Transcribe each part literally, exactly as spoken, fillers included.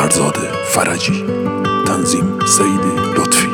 فرزاد فرجی. تنظیم سعید لطفی.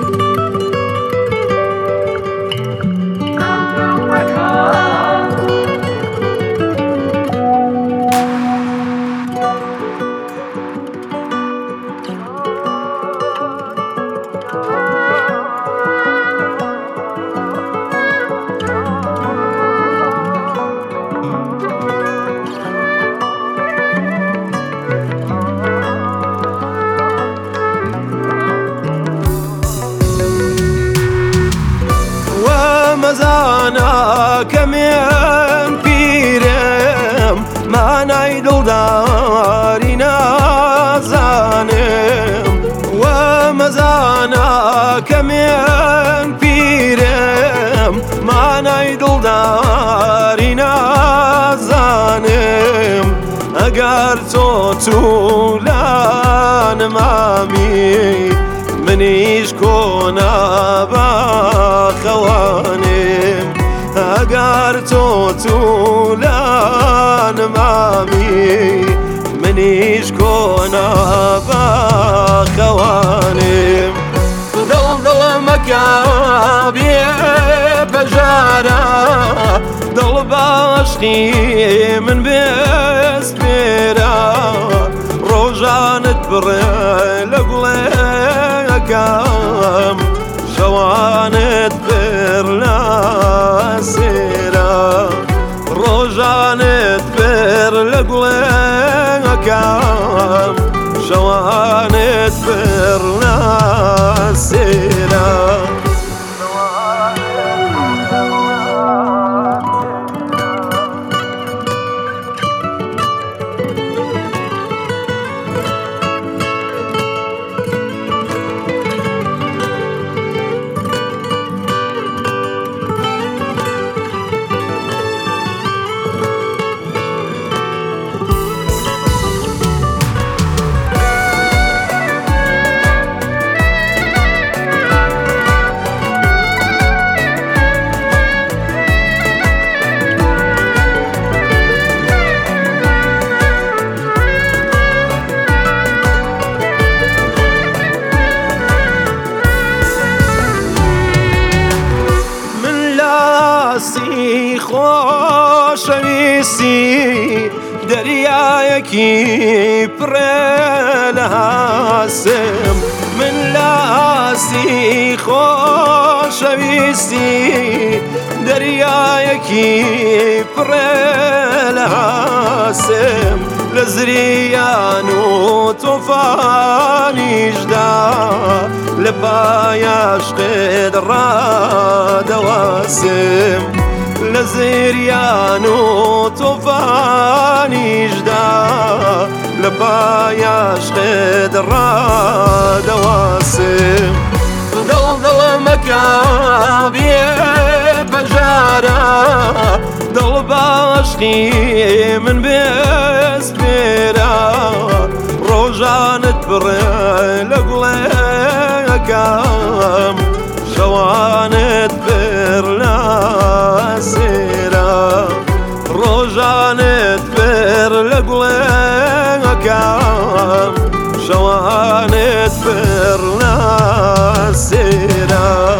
مزانا كمين بيرم ما نايدل داري نازانم ومزانا كمين بيرم ما نايدل داري نازانم اگر تو طولان مامي منيش كونا بخوانم اگر تو طولان مامي منيش كونا بخوانم دل دل مكابي بجارة دل باشقي من بست بيرا روجانت بري لقليكم شوانت برلا سيرا روجانت برلقليكم شوانت برلا سيرا سی خوشویسی دریایکی پرلهاسم من لاسی خوشویسی دریایکی پرلهاسم لزریان و طوفانیش دا لبایش قد را دواسم لزریان و طوفانیش دا لبایش قد را دواسم دل دل مكابي بجارة دل باشقي من بست بيرا روجانت بري لقليكم شوانت برلا سيرا روجانت برلقليكم شوانت برلا سيرا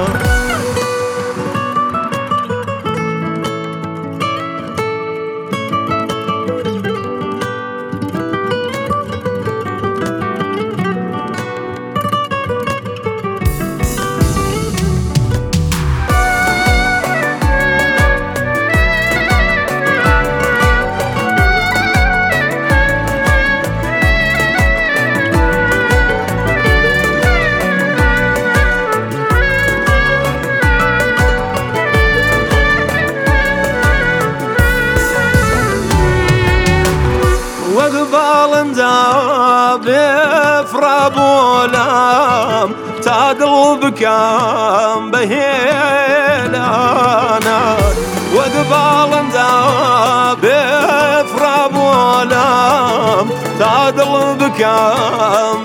وقبالندا بفرابولام تعدل بكام بهيلانا وقبالندا بفرابولام تعدل بكام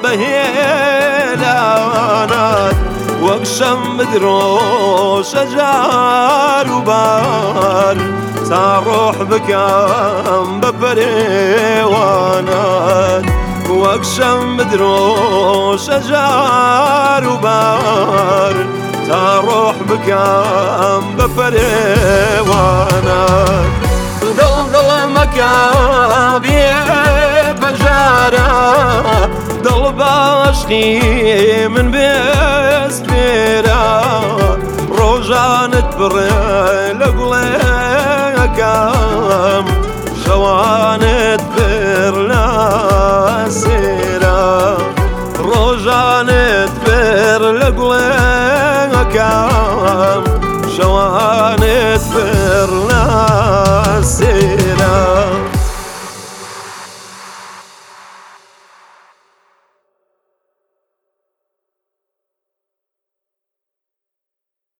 بهيلانا وقشم بدرو شجار وبار تروح بكام ببريوانات واقشم بدرو شجار وبار تروح بكام بفريوانك ضل مكابي بجارة ضل باشقي من بسبيرة روجان تبري لقليكام جوان تبر لاسيرة روجان تبر لقليكام جوان تبر